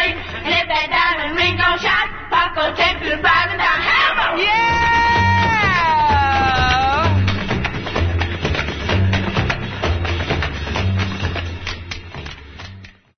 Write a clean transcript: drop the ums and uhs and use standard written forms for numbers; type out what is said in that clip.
ring. And if that diamond ring don't shine, Pop gonna take you to ride.